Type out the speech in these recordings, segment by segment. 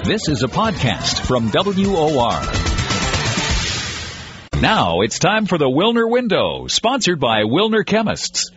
This is a podcast from WOR. Now it's time for the Wilner Window, sponsored by Wilner Chemists.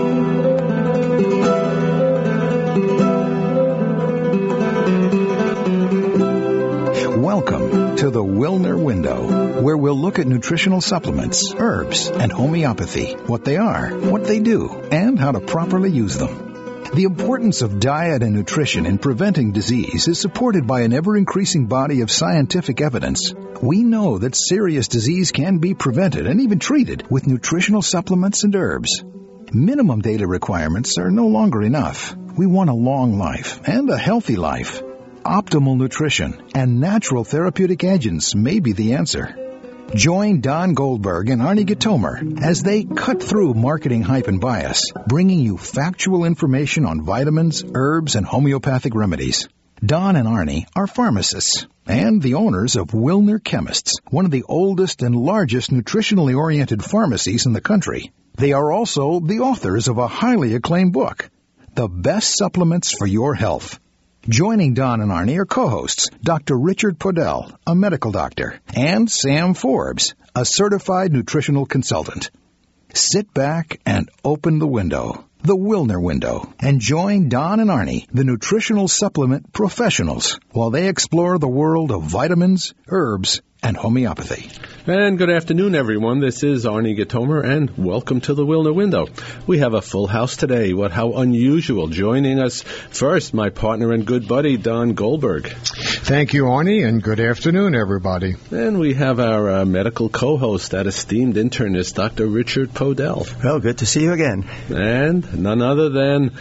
Welcome to the Wilner Window, where we'll look at nutritional supplements, herbs, and homeopathy, what they are, what they do, and how to properly use them. The importance of diet and nutrition in preventing disease is supported by an ever-increasing body of scientific evidence. We know that serious disease can be prevented and even treated with nutritional supplements and herbs. Minimum daily requirements are no longer enough. We want a long life and a healthy life. Optimal nutrition and natural therapeutic agents may be the answer. Join Don Goldberg and Arnie Gitomer as they cut through marketing hype and bias, bringing you factual information on vitamins, herbs, and homeopathic remedies. Don and Arnie are pharmacists and the owners of Wilner Chemists, one of the oldest and largest nutritionally oriented pharmacies in the country. They are also the authors of a highly acclaimed book, The Best Supplements for Your Health. Joining Don and Arnie are co-hosts Dr. Richard Podell, a medical doctor, and Sam Forbes, a certified nutritional consultant. Sit back and open the window, the Wilner Window, and join Don and Arnie, the nutritional supplement professionals, while they explore the world of vitamins, herbs, and homeopathy. And good afternoon, everyone. This is Arnie Gitomer, and welcome to the Wilner Window. We have a full house today. How unusual. Joining us first, my partner and good buddy, Don Goldberg. Thank you, Arnie, and good afternoon, everybody. And we have our medical co-host, that esteemed internist, Dr. Richard Podell. Well, good to see you again. And none other than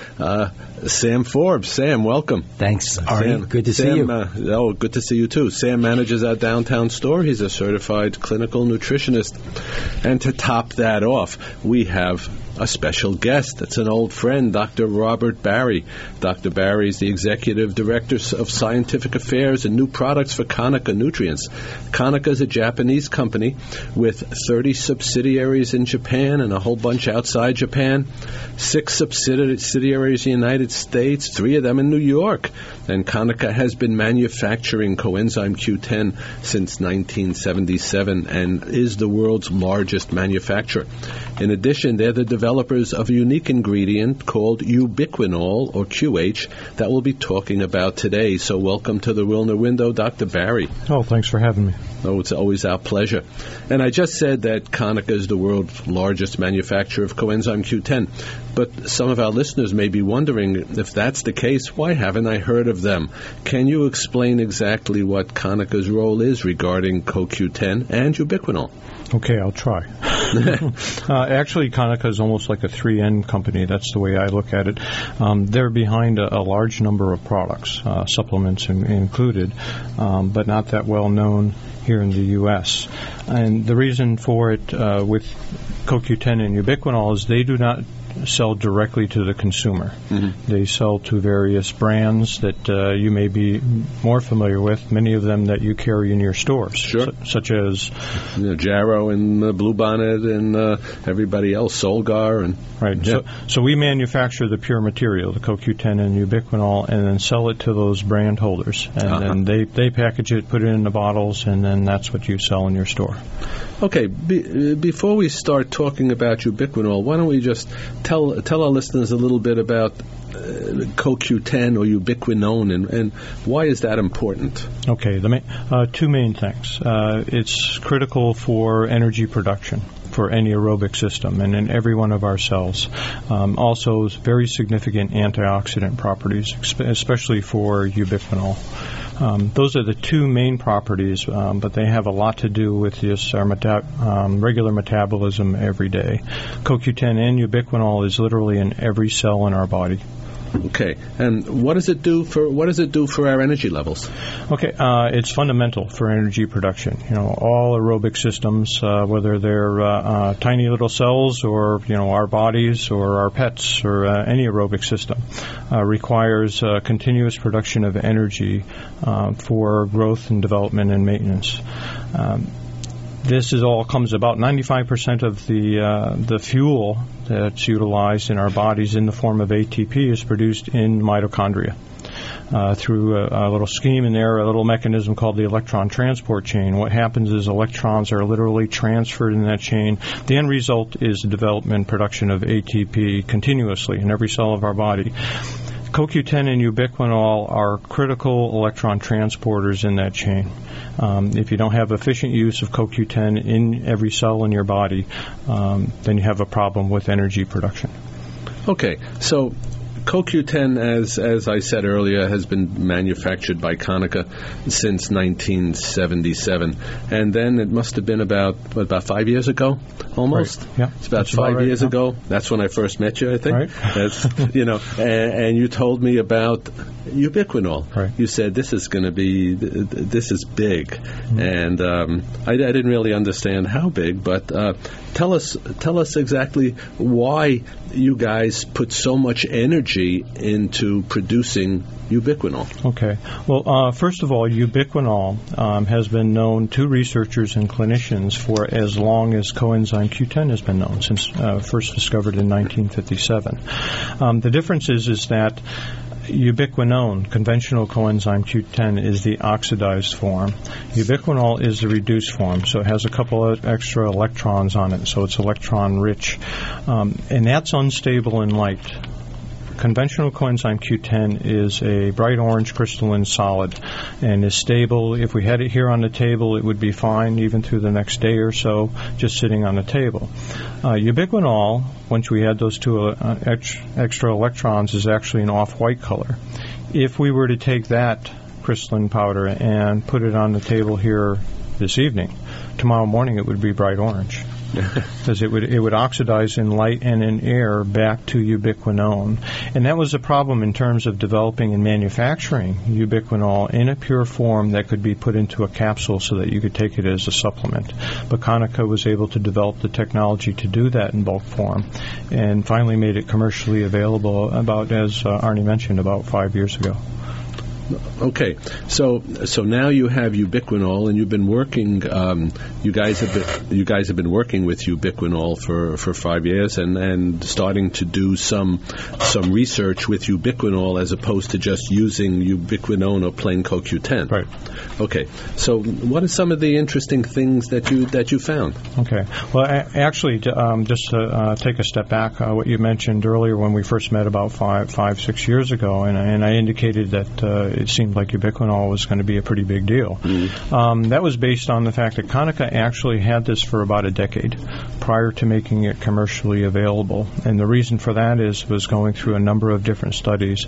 Sam Forbes. Sam, welcome. Thanks, Arnie. Good to see you. Good to see you, too. Sam manages our downtown store. He's a certified clinical nutritionist. And to top that off, we have a special guest. It's an old friend, Dr. Robert Barry. Dr. Barry is the Executive Director of Scientific Affairs and New Products for Konica Nutrients. Konica is a Japanese company with 30 subsidiaries in Japan and a whole bunch outside Japan, 6 subsidiaries in the United States, 3 of them in New York. And Konica has been manufacturing coenzyme Q10 since 1977 and is the world's largest manufacturer. In addition, they're the developers of a unique ingredient called ubiquinol, or QH, that we'll be talking about today. So welcome to the Wilner Window, Dr. Barry. Oh, thanks for having me. Oh, it's always our pleasure. And I just said that Konica is the world's largest manufacturer of coenzyme Q10. But some of our listeners may be wondering, if that's the case, why haven't I heard of them? Can you explain exactly what Konica's role is regarding CoQ10 and ubiquinol? Okay, I'll try. Actually, Konica is almost like a 3N company. That's the way I look at it. They're behind a large number of products, supplements included, but not that well known here in the U.S. And the reason for it with CoQ10 and ubiquinol is they do not sell directly to the consumer. Mm-hmm. They sell to various brands that you may be more familiar with, many of them that you carry in your stores, sure. Such as Jarrow and Bluebonnet and everybody else, Solgar. And right. Yeah. So we manufacture the pure material, the CoQ10 and ubiquinol, and then sell it to those brand holders. And then they package it, put it in the bottles, and then that's what you sell in your store. Okay, before we start talking about ubiquinol, why don't we just tell our listeners a little bit about CoQ10 or ubiquinone and why is that important? Okay, two main things. It's critical for energy production for any aerobic system and in every one of our cells. Also, very significant antioxidant properties, especially for ubiquinol. Those are the two main properties, but they have a lot to do with just our regular metabolism every day. CoQ10 and ubiquinol is literally in every cell in our body. Okay, and what does it do for our energy levels? Okay, it's fundamental for energy production. All aerobic systems, whether they're tiny little cells or our bodies or our pets or any aerobic system, requires continuous production of energy for growth and development and maintenance. This all comes about 95% of the fuel that's utilized in our bodies in the form of ATP is produced in mitochondria. through a little scheme in there, a little mechanism called the electron transport chain. What happens is electrons are literally transferred in that chain. The end result is the development and production of ATP continuously in every cell of our body. CoQ10 and ubiquinol are critical electron transporters in that chain. If you don't have efficient use of CoQ10 in every cell in your body, then you have a problem with energy production. Okay, so CoQ10, as I said earlier, has been manufactured by Konica since 1977, and then it must have been about 5 years ago, almost. Right. Yeah, it's about 5 years ago. That's when I first met you, I think. Right. That's, and you told me about ubiquinol. Right. You said this is big, and I didn't really understand how big, but tell us exactly why you guys put so much energy into producing ubiquinol. Okay. Well, first of all, ubiquinol has been known to researchers and clinicians for as long as coenzyme Q10 has been known, since first discovered in 1957. The difference is that ubiquinone, conventional coenzyme Q10, is the oxidized form. Ubiquinol is the reduced form, so it has a couple of extra electrons on it, so it's electron-rich. And that's unstable in light. Conventional coenzyme Q10 is a bright orange crystalline solid and is stable. If we had it here on the table, it would be fine even through the next day or so, just sitting on the table. Ubiquinol, once we add those two extra electrons, is actually an off-white color. If we were to take that crystalline powder and put it on the table here this evening, tomorrow morning it would be bright orange. Because it would oxidize in light and in air back to ubiquinone. And that was a problem in terms of developing and manufacturing ubiquinol in a pure form that could be put into a capsule so that you could take it as a supplement. But Konica was able to develop the technology to do that in bulk form and finally made it commercially available about, as Arnie mentioned, about 5 years ago. Okay, so now you have ubiquinol, and you've been working. You guys have been working with ubiquinol for 5 years, and starting to do some research with ubiquinol as opposed to just using ubiquinone or plain CoQ10. Right. Okay, so what are some of the interesting things that you found? Okay, well, actually, just to take a step back, what you mentioned earlier when we first met about 6 years ago, and I indicated that it seemed like ubiquinol was going to be a pretty big deal. Mm-hmm. That was based on the fact that Konica actually had this for about a decade prior to making it commercially available. And the reason for that was going through a number of different studies,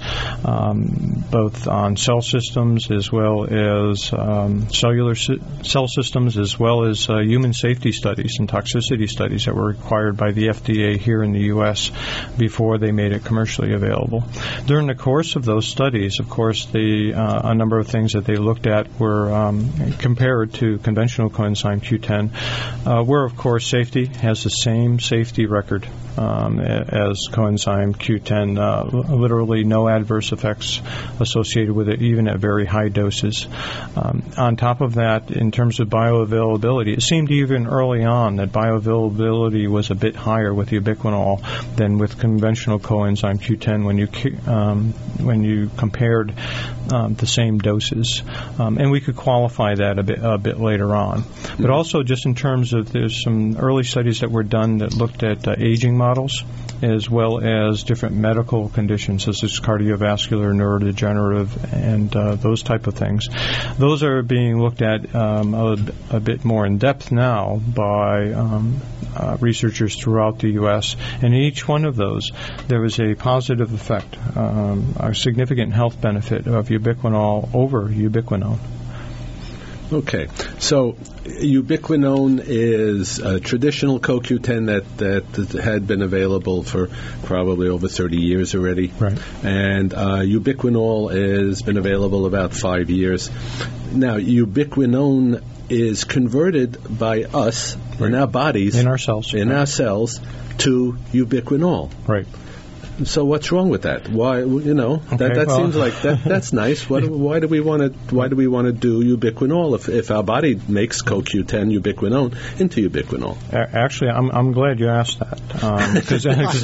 both on cell systems as well as cellular cell systems, as well as human safety studies and toxicity studies that were required by the FDA here in the U.S. before they made it commercially available. During the course of those studies, of course, a number of things that they looked at were compared to conventional coenzyme Q10, where, of course, safety has the same safety record as coenzyme Q10, literally no adverse effects associated with it, even at very high doses. On top of that, in terms of bioavailability, it seemed even early on that bioavailability was a bit higher with ubiquinol than with conventional coenzyme Q10 when you compared the same doses. And we could qualify that a bit later on. But also just in terms of, there's some early studies that were done that looked at aging models as well as different medical conditions such as cardiovascular, neurodegenerative, and those type of things. Those are being looked at a bit more in depth now by researchers throughout the U.S. And in each one of those, there was a positive effect, a significant health benefit of ubiquinol over ubiquinone. Okay, so ubiquinone is a traditional CoQ10 that had been available for probably over 30 years already. Right. And ubiquinol has been available about 5 years. Now, ubiquinone is converted by us, right, in our bodies, in our cells, to ubiquinol. Right. So what's wrong with that? Why, that seems like that's nice. Why do we want to do ubiquinol if our body makes CoQ10 ubiquinone into ubiquinol? Actually, I'm glad you asked that because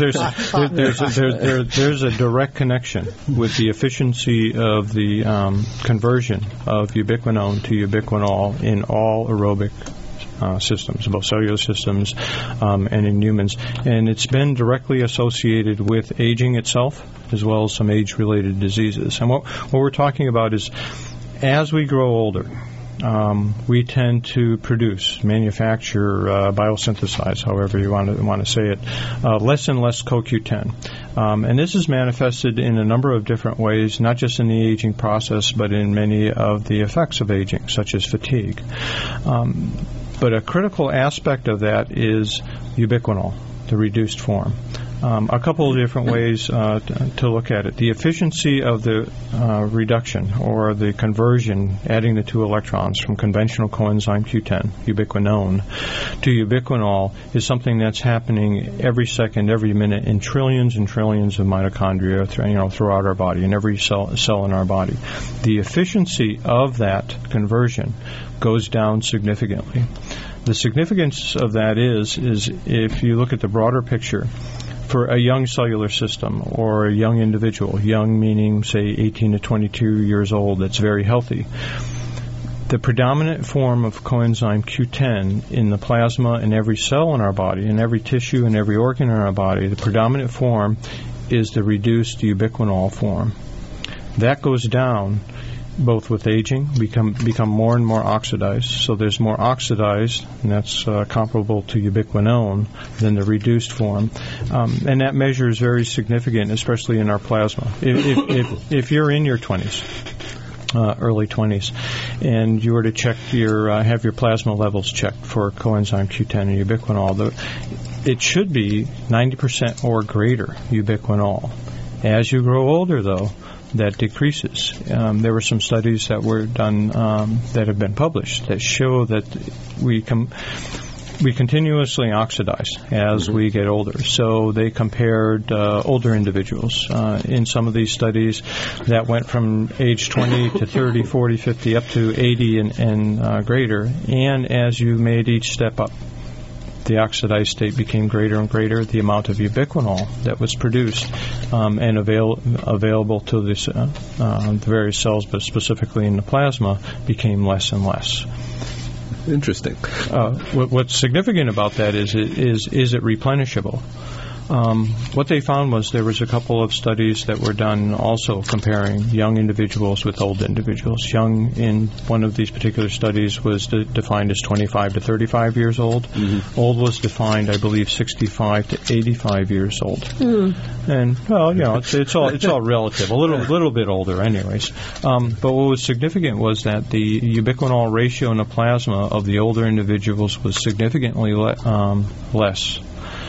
there's a direct connection with the efficiency of the conversion of ubiquinone to ubiquinol in all aerobic systems, both cellular systems and in humans. And it's been directly associated with aging itself as well as some age-related diseases. And what we're talking about is as we grow older, we tend to manufacture, biosynthesize, however you want to say it, less and less CoQ10. And this is manifested in a number of different ways, not just in the aging process, but in many of the effects of aging, such as fatigue. But a critical aspect of that is ubiquinol, the reduced form. A couple of different ways to look at it. The efficiency of the reduction or the conversion, adding the 2 electrons from conventional coenzyme Q10, ubiquinone, to ubiquinol is something that's happening every second, every minute in trillions and trillions of mitochondria throughout our body, in every cell in our body. The efficiency of that conversion goes down significantly. The significance of that is if you look at the broader picture, for a young cellular system or a young individual, young meaning, say, 18 to 22 years old, that's very healthy, the predominant form of coenzyme Q10 in the plasma in every cell in our body, in every tissue and every organ in our body, the predominant form is the reduced ubiquinol form. That goes down both with aging, become more and more oxidized. So there's more oxidized, and that's comparable to ubiquinone, than the reduced form. And that measure is very significant, especially in our plasma. If you're in your 20s, early 20s, and you were to check have your plasma levels checked for coenzyme Q10 and ubiquinol, it should be 90% or greater ubiquinol. As you grow older, though, that decreases. There were some studies that were done that have been published that show that we continuously oxidize as we get older. So they compared older individuals in some of these studies that went from age 20 to 30, 40, 50, up to 80 and greater. And as you made each step up, the oxidized state became greater and greater. The amount of ubiquinol that was produced and available to the various cells, but specifically in the plasma, became less and less. Interesting. What's significant about that is it replenishable? What they found was there was a couple of studies that were done also comparing young individuals with old individuals. Young in one of these particular studies was defined as 25 to 35 years old. Mm-hmm. Old was defined, I believe, 65 to 85 years old. Mm. And it's all relative. A little bit older, anyways. But what was significant was that the ubiquinol ratio in the plasma of the older individuals was significantly less.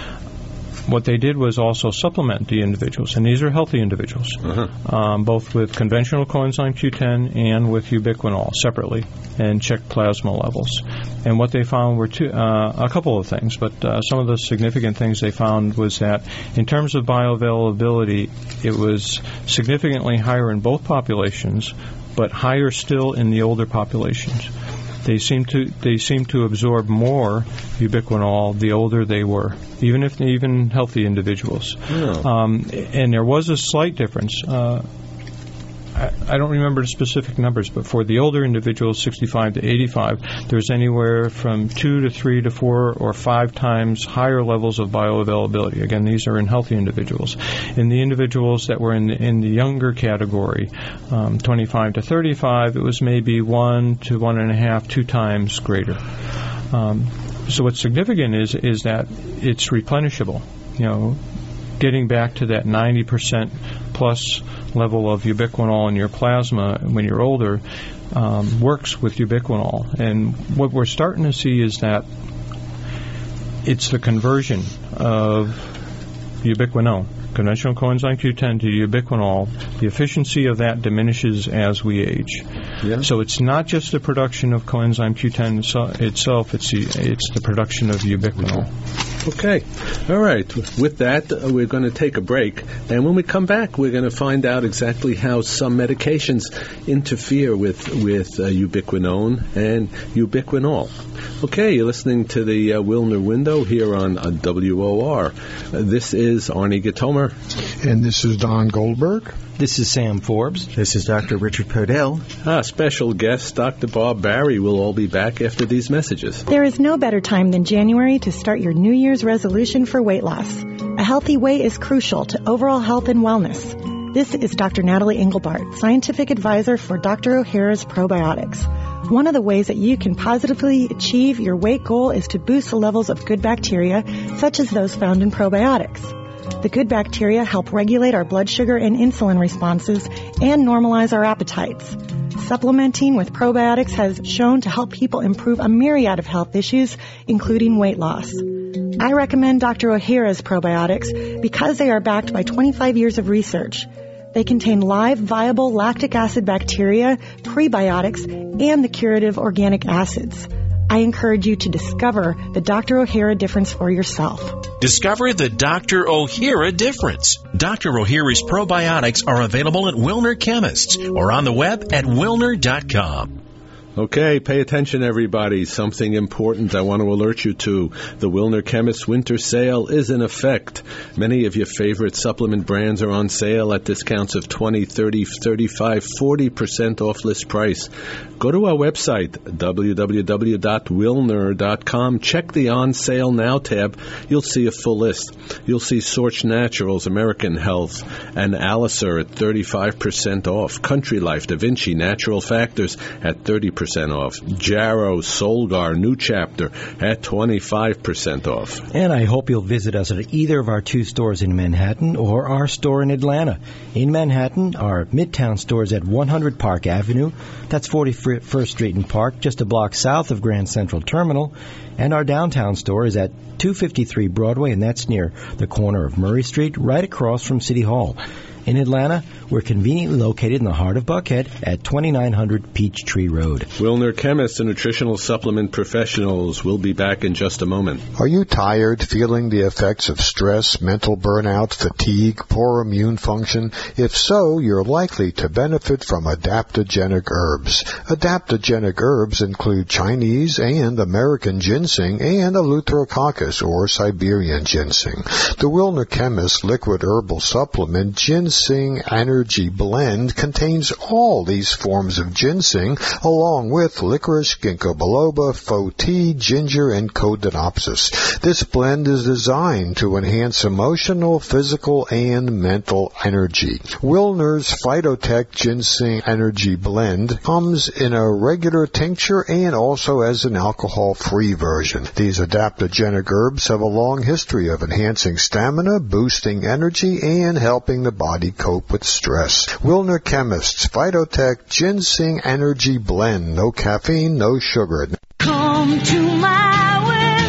What they did was also supplement the individuals, and these are healthy individuals, both with conventional coenzyme Q10 and with ubiquinol separately, and check plasma levels. And what they found were a couple of things, but some of the significant things they found was that in terms of bioavailability, it was significantly higher in both populations, but higher still in the older populations. They seem to absorb more ubiquinol the older they were, even healthy individuals. Oh. And there was a slight difference. I don't remember the specific numbers, but for the older individuals, 65 to 85, there's anywhere from 2 to 3 to 4 or 5 times higher levels of bioavailability. Again, these are in healthy individuals. In the individuals that were in the younger category, 25 to 35, it was maybe 1 to 1.5, 2 times greater. So what's significant is that it's replenishable. Getting back to that 90% plus level of ubiquinol in your plasma when you're older works with ubiquinol. And what we're starting to see is that it's the conversion of ubiquinone, conventional coenzyme Q10, to ubiquinol. The efficiency of that diminishes as we age. Yeah. So it's not just the production of coenzyme Q10 itself, it's the production of ubiquinol. Okay. All right. With that, we're going to take a break. And when we come back, we're going to find out exactly how some medications interfere with ubiquinone and ubiquinol. Okay, you're listening to the Wilner Window here on WOR. This is Arnie Gatomer. And this is Don Goldberg. This is Sam Forbes. This is Dr. Richard Podell. Special guest, Dr. Bob Barry, will all be back after these messages. There is no better time than January to start your New Year's resolution for weight loss. A healthy weight is crucial to overall health and wellness. This is Dr. Natalie Engelbart, scientific advisor for Dr. O'Hara's Probiotics. One of the ways that you can positively achieve your weight goal is to boost the levels of good bacteria, such as those found in probiotics. The good bacteria help regulate our blood sugar and insulin responses and normalize our appetites. Supplementing with probiotics has shown to help people improve a myriad of health issues, including weight loss. I recommend Dr. O'Hara's Probiotics because they are backed by 25 years of research. They contain live, viable lactic acid bacteria, prebiotics, and the curative organic acids. I encourage you to discover the Dr. O'Hara difference for yourself. Discover the Dr. O'Hara difference. Dr. O'Hara's probiotics are available at Wilner Chemists or on the web at wilner.com. Okay, pay attention, everybody. Something important I want to alert you to. The Wilner Chemist Winter Sale is in effect. Many of your favorite supplement brands are on sale at discounts of 20, 30, 35, 40% off list price. Go to our website, www.wilner.com. Check the On Sale Now tab. You'll see a full list. You'll see Sorch Naturals, American Health, and Alicer at 35% off. Country Life, Da Vinci, Natural Factors at 30% off. Jarrow, Solgar, New Chapter at 25% off. And I hope you'll visit us at either of our two stores in Manhattan or our store in Atlanta. In Manhattan, our Midtown store is at 100 Park Avenue. That's 41st Street and Park, just a block south of Grand Central Terminal. And our downtown store is at 253 Broadway, and that's near the corner of Murray Street, right across from City Hall. In Atlanta, we're conveniently located in the heart of Buckhead at 2900 Peachtree Road. Wilner Chemists and nutritional supplement professionals will be back in just a moment. Are you tired, feeling the effects of stress, mental burnout, fatigue, poor immune function? If so, you're likely to benefit from adaptogenic herbs. Adaptogenic herbs include Chinese and American ginseng and Eleutherococcus or Siberian ginseng. The Wilner Chemist liquid herbal supplement Ginseng Energy Blend contains all these forms of ginseng, along with licorice, ginkgo biloba, faux tea, ginger, and codonopsis. This blend is designed to enhance emotional, physical, and mental energy. Wilner's Phytotech Ginseng Energy Blend comes in a regular tincture and also as an alcohol-free version. These adaptogenic herbs have a long history of enhancing stamina, boosting energy, and helping the body cope with stress. Wilner Chemists Phytotech Ginseng Energy Blend. No caffeine, no sugar. Come to my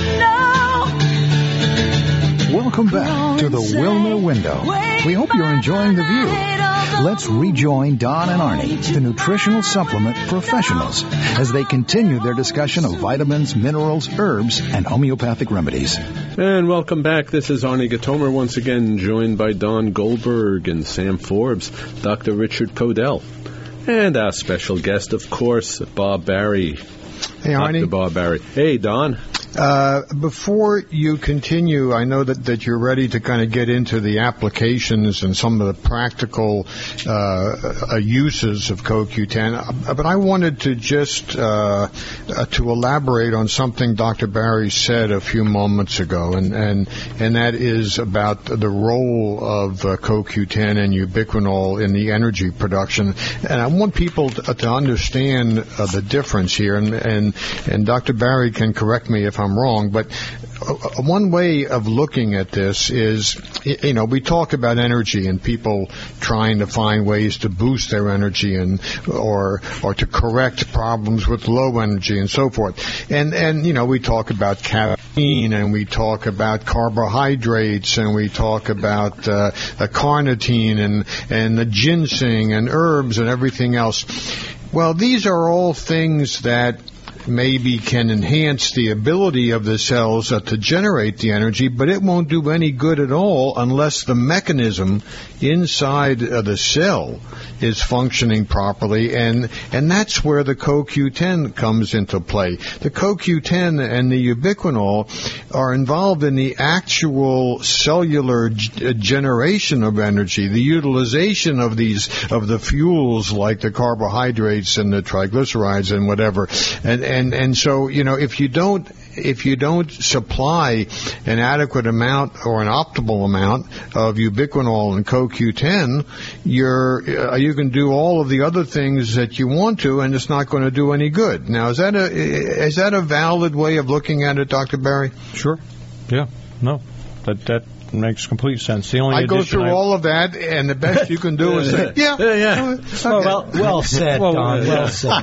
window. Welcome back to the Wilner Window. We hope you're enjoying the view. Let's rejoin Don and Arnie, the nutritional supplement professionals, as they continue their discussion of vitamins, minerals, herbs, and homeopathic remedies. And welcome back. This is Arnie Gatomer once again, joined by Don Goldberg and Sam Forbes, Dr. Richard Podell, and our special guest, of course, Bob Barry. Hey, Arnie. Dr. Bob Barry. Hey, Don. Before you continue, I know that you're ready to kind of get into the applications and some of the practical uses of CoQ10, but I wanted to just to elaborate on something Dr. Barry said a few moments ago, and that is about the role of CoQ10 and ubiquinol in the energy production. And I want people to understand the difference here, and Dr. Barry can correct me if I'm wrong, but one way of looking at this is, we talk about energy and people trying to find ways to boost their energy and or to correct problems with low energy and so forth. And we talk about caffeine and we talk about carbohydrates and we talk about carnitine and the ginseng and herbs and everything else. Well, these are all things that maybe can enhance the ability of the cells to generate the energy, but it won't do any good at all unless the mechanism inside the cell is functioning properly, and that's where the CoQ10 comes into play. The CoQ10 and the ubiquinol are involved in the actual cellular generation of energy, the utilization of the fuels like the carbohydrates and the triglycerides and whatever. And so, if you don't supply an adequate amount or an optimal amount of ubiquinol and CoQ10, you can do all of the other things that you want to, and it's not going to do any good. Now, is that a valid way of looking at it, Dr. Barry? Sure. Yeah. No. That makes complete sense. The only I go through all of that, and the best you can do is say, yeah. Okay. Well said, Don. Well said.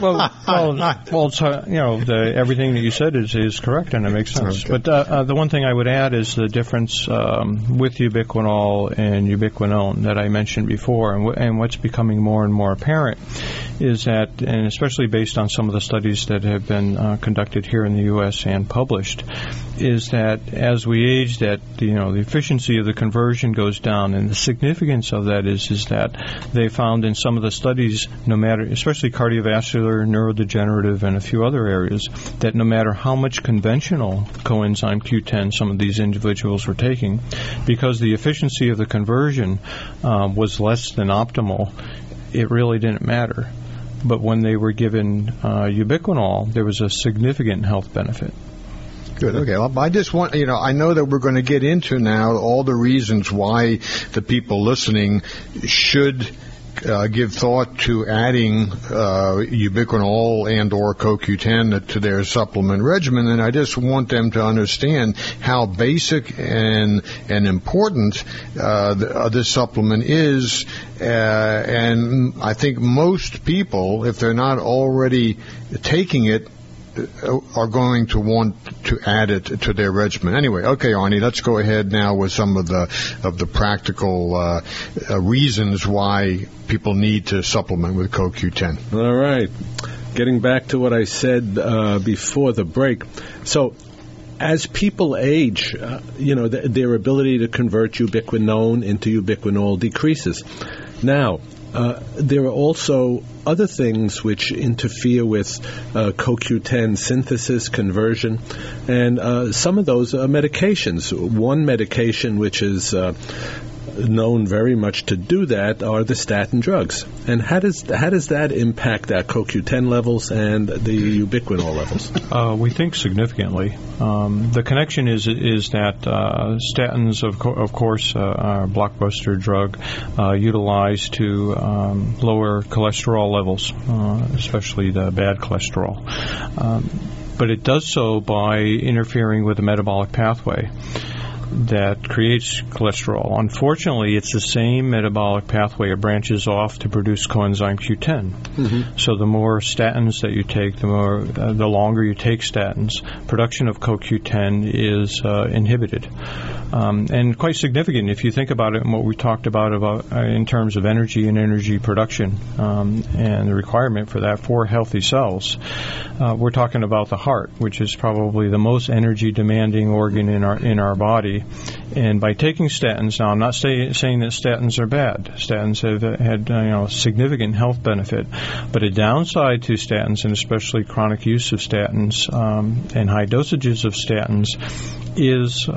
Everything that you said is correct, and it makes sense. Okay. But the one thing I would add is the difference with ubiquinol and ubiquinone that I mentioned before, and what's becoming more and more apparent is that, and especially based on some of the studies that have been conducted here in the U.S. and published, is that as we age, that the efficiency of the conversion goes down, and the significance of that is that they found in some of the studies, no matter, especially cardiovascular, neurodegenerative, and a few other areas, that no matter how much conventional coenzyme Q10 some of these individuals were taking, because the efficiency of the conversion was less than optimal, it really didn't matter. But when they were given ubiquinol, there was a significant health benefit. Good. Okay. Well, I just want, I know that we're going to get into now all the reasons why the people listening should give thought to adding ubiquinol and or CoQ10 to their supplement regimen, and I just want them to understand how basic and important this supplement is, and I think most people, if they're not already taking it, are going to want to add it to their regimen. Anyway, okay, Arnie, let's go ahead now with some of the practical reasons why people need to supplement with CoQ10. All right. Getting back to what I said before the break. So, as people age, their ability to convert ubiquinone into ubiquinol decreases. Now, there are also other things which interfere with CoQ10 synthesis, conversion, and some of those are medications. One medication which is known very much to do that are the statin drugs. And how does that impact our CoQ10 levels and the ubiquinol levels? We think significantly. The connection is that statins, of course, are a blockbuster drug utilized to lower cholesterol levels, especially the bad cholesterol. But it does so by interfering with the metabolic pathway that creates cholesterol. Unfortunately, it's the same metabolic pathway. It branches off to produce coenzyme Q10. Mm-hmm. So the more statins that you take, the longer you take statins, production of CoQ10 is inhibited. And quite significant if you think about it and what we talked about in terms of energy and energy production and the requirement for that for healthy cells. We're talking about the heart, which is probably the most energy demanding organ in our body. And by taking statins, now I'm not saying that statins are bad. Statins have had significant health benefit, but a downside to statins, and especially chronic use of statins and high dosages of statins, is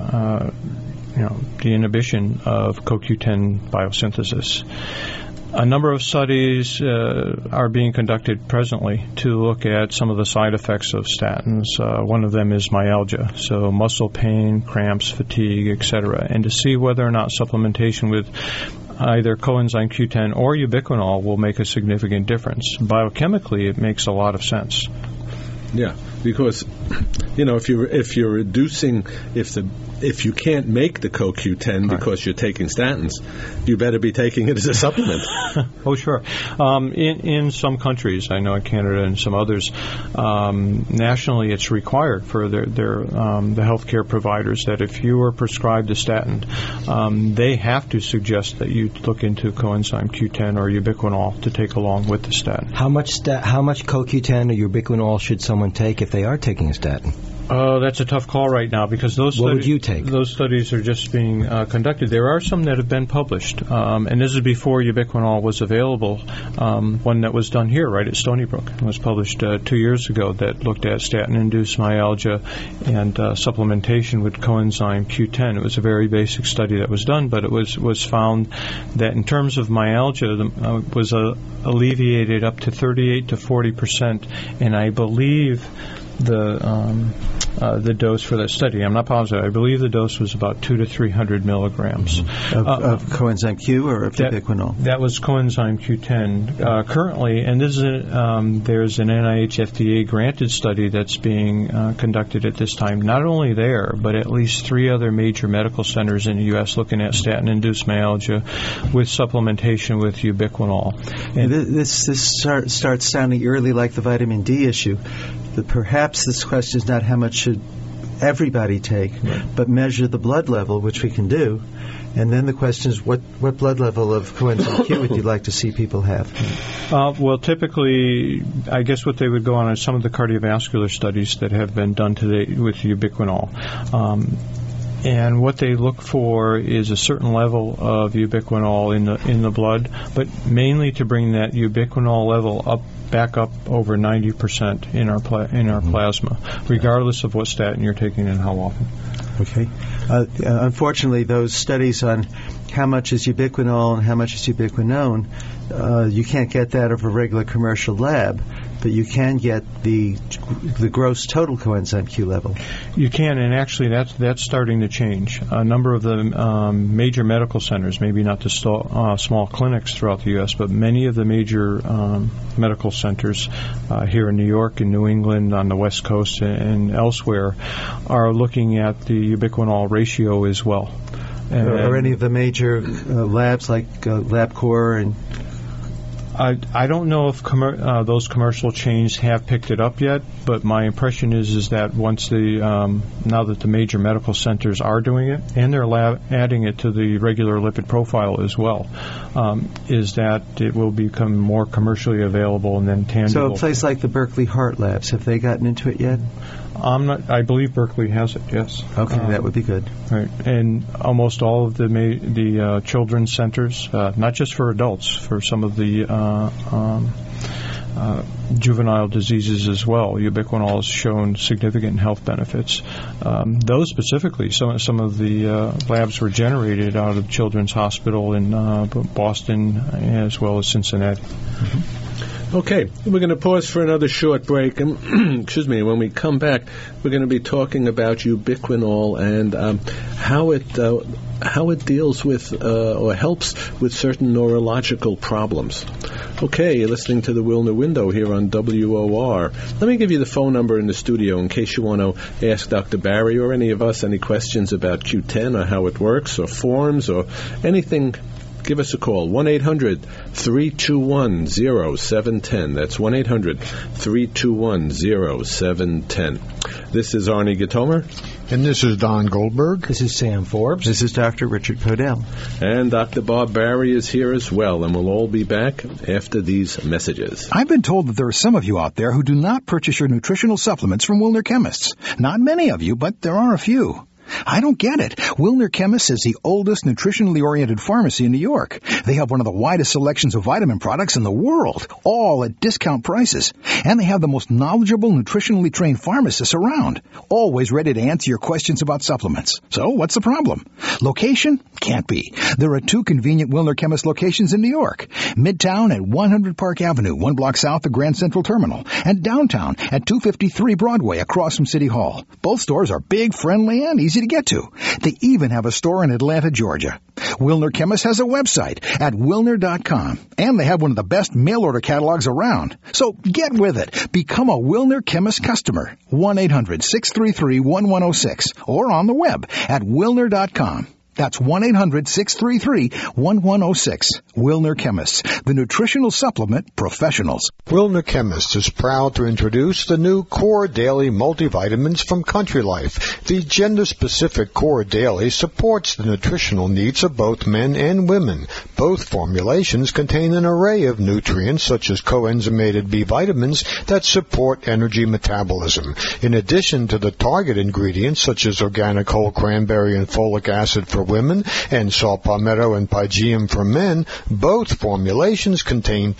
the inhibition of CoQ10 biosynthesis. A number of studies are being conducted presently to look at some of the side effects of statins. One of them is myalgia, so muscle pain, cramps, fatigue, etc., and to see whether or not supplementation with either coenzyme Q10 or ubiquinol will make a significant difference. Biochemically, it makes a lot of sense. Yeah, because if you're reducing, if you can't make the CoQ10 because you're taking statins, you better be taking it as a supplement. Oh, sure. In some countries, I know in Canada and some others, nationally it's required for the healthcare providers that if you are prescribed a statin, they have to suggest that you look into coenzyme Q10 or ubiquinol to take along with the statin. How much CoQ10 or ubiquinol should someone someone take if they are taking a statin? Oh, that's a tough call right now because those What would you take? Those studies are just being conducted. There are some that have been published, and this is before ubiquinol was available. One that was done here, right at Stony Brook, it was published 2 years ago that looked at statin-induced myalgia and supplementation with coenzyme Q10. It was a very basic study that was done, but it was found that in terms of myalgia, was alleviated up to 38 to 40%, and I believe the dose for that study, I'm not positive, I believe the dose was about 200 to 300 milligrams. Of coenzyme Q or of ubiquinol? That was coenzyme Q10. Currently, and this is there's an NIH FDA granted study that's being conducted at this time, not only there, but at least 3 other major medical centers in the U.S. looking at statin-induced myalgia with supplementation with ubiquinol. And this starts sounding eerily like the vitamin D issue. Perhaps this question is not how much should everybody take, but measure the blood level, which we can do. And then the question is, what blood level of coenzyme Q would you like to see people have? Well, typically, I guess what they would go on is some of the cardiovascular studies that have been done today with ubiquinol. And what they look for is a certain level of ubiquinol in the blood, but mainly to bring that ubiquinol level back up over 90% in our plasma, regardless of what statin you're taking and how often. Okay. Unfortunately, those studies on how much is ubiquinol and how much is ubiquinone, you can't get that of a regular commercial lab, but you can get the gross total coenzyme Q level. You can, and actually that's starting to change. A number of the major medical centers, maybe not the small clinics throughout the U.S., but many of the major medical centers here in New York, in New England, on the West Coast, and elsewhere, are looking at the ubiquinol ratio as well. Are any of the major labs like LabCorp and... I don't know if those commercial chains have picked it up yet, but my impression is that once now that the major medical centers are doing it, and they're adding it to the regular lipid profile as well, is that it will become more commercially available and then tangible. So a place like the Berkeley Heart Labs, have they gotten into it yet? I believe Berkeley has it, yes. Okay, that would be good. Right, and almost all of the children's centers, not just for adults, for some of the juvenile diseases as well, ubiquinol has shown significant health benefits. Those specifically, some of the labs were generated out of Children's Hospital in Boston as well as Cincinnati. Mm-hmm. Okay, we're going to pause for another short break, and excuse me. When we come back, we're going to be talking about ubiquinol and how it deals with or helps with certain neurological problems. Okay, you're listening to the Wilner Window here on WOR. Let me give you the phone number in the studio in case you want to ask Dr. Barry or any of us any questions about Q10 or how it works or forms or anything. Give us a call, 1-800-321-0710. That's 1-800-321-0710. This is Arnie Gatomer. And this is Don Goldberg. This is Sam Forbes. This is Dr. Richard Podell. And Dr. Bob Barry is here as well, and we'll all be back after these messages. I've been told that there are some of you out there who do not purchase your nutritional supplements from Wilner Chemists. Not many of you, but there are a few. I don't get it. Wilner Chemists is the oldest nutritionally oriented pharmacy in New York. They have one of the widest selections of vitamin products in the world, all at discount prices. And they have the most knowledgeable, nutritionally trained pharmacists around, always ready to answer your questions about supplements. So what's the problem? Location? Can't be. There are 2 convenient Wilner Chemist locations in New York. Midtown at 100 Park Avenue, 1 block south of Grand Central Terminal, and downtown at 253 Broadway across from City Hall. Both stores are big, friendly, and easy to get to. They even have a store in Atlanta, Georgia. Wilner Chemist has a website at wilner.com, and they have one of the best mail-order catalogs around. So get with it. Become a Wilner Chemist customer. 1-800-633-1106 or on the web at wilner.com. That's 1-800-633-1106. Wilner Chemists, the nutritional supplement professionals. Wilner Chemists is proud to introduce the new Core Daily multivitamins from Country Life. The gender-specific Core Daily supports the nutritional needs of both men and women. Both formulations contain an array of nutrients such as coenzymated B vitamins that support energy metabolism. In addition to the target ingredients such as organic whole cranberry and folic acid for women and saw palmetto and pygeum for men, both formulations contain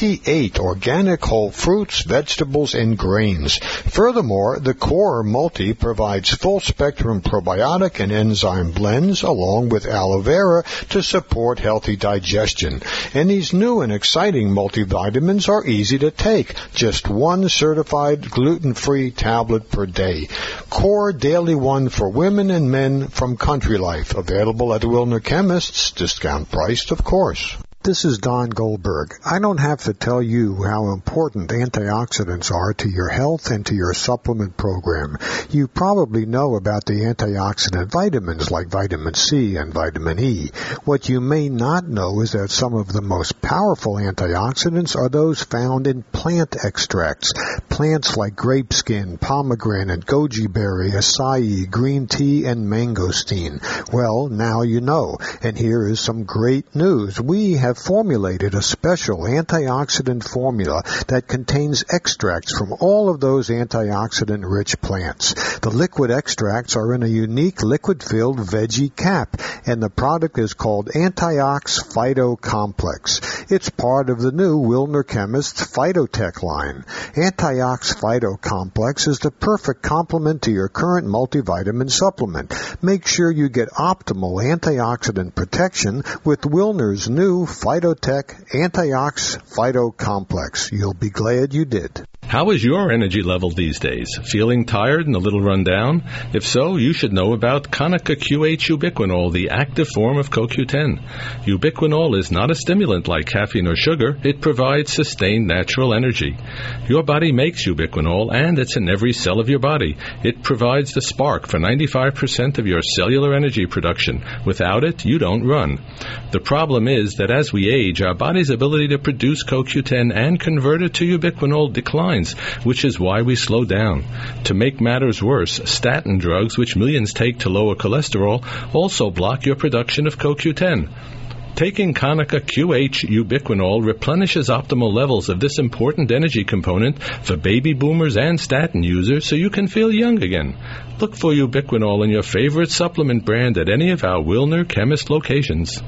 28 organic whole fruits, vegetables, and grains. Furthermore, the Core Multi provides full-spectrum probiotic and enzyme blends along with aloe vera to support healthy digestion. And these new and exciting multivitamins are easy to take, just one certified gluten-free tablet per day. Core Daily One for women and men from Country Life, available at Wilner Chemists, discount priced, of course. This is Don Goldberg. I don't have to tell you how important antioxidants are to your health and to your supplement program. You probably know about the antioxidant vitamins like vitamin C and vitamin E. What you may not know is that some of the most powerful antioxidants are those found in plant extracts. Plants like grape skin, pomegranate, goji berry, acai, green tea, and mangosteen. Well, now you know. And here is some great news. We have formulated a special antioxidant formula that contains extracts from all of those antioxidant-rich plants. The liquid extracts are in a unique liquid-filled veggie cap, and the product is called Antiox Phyto Complex. It's part of the new Wilner Chemists Phytotech line. Antiox Phyto Complex is the perfect complement to your current multivitamin supplement. Make sure you get optimal antioxidant protection with Wilner's new Phytotech Antiox Phyto Complex. You'll be glad you did. How is your energy level these days? Feeling tired and a little run down? If so, you should know about Konica QH Ubiquinol, the active form of CoQ10. Ubiquinol is not a stimulant like caffeine or sugar. It provides sustained natural energy. Your body makes ubiquinol, and it's in every cell of your body. It provides the spark for 95% of your cellular energy production. Without it, you don't run. The problem is that as we age, our body's ability to produce CoQ10 and convert it to ubiquinol declines, which is why we slow down. To make matters worse, statin drugs, which millions take to lower cholesterol, also block your production of CoQ10. Taking Konica QH Ubiquinol replenishes optimal levels of this important energy component for baby boomers and statin users so you can feel young again. Look for Ubiquinol in your favorite supplement brand at any of our Wilner Chemist locations.